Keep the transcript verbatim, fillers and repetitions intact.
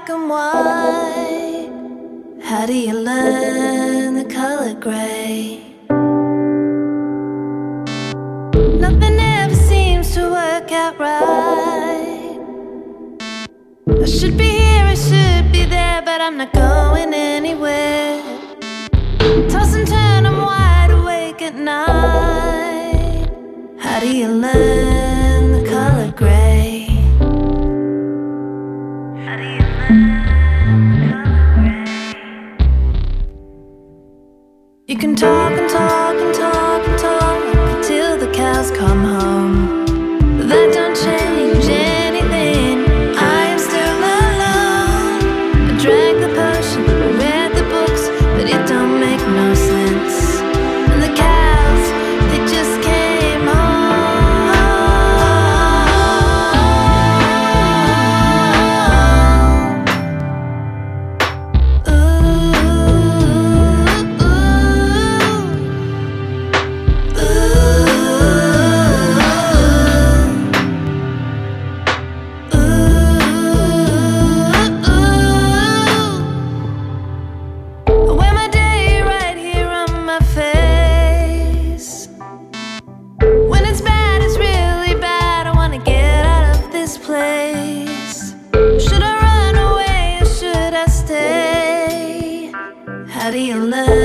black and white? How do you learn the color gray? Nothing ever seems to work out right. I should be here, I should be there, but I'm not going anywhere. Toss and turn, I'm wide awake at night. How do you learn the color gray? How do you learn the color gray? You can talk and talk and talk and talk till the cows come home, but that don't change anything. I am still alone. I drank the potion, I read the books, but it don't make no sense. And the cows, they just came home. Ooh, ooh, ooh. I wear my day right here on my face. When it's bad, it's really bad. I wanna get out of this place. Should I run away or should I stay? How do you learn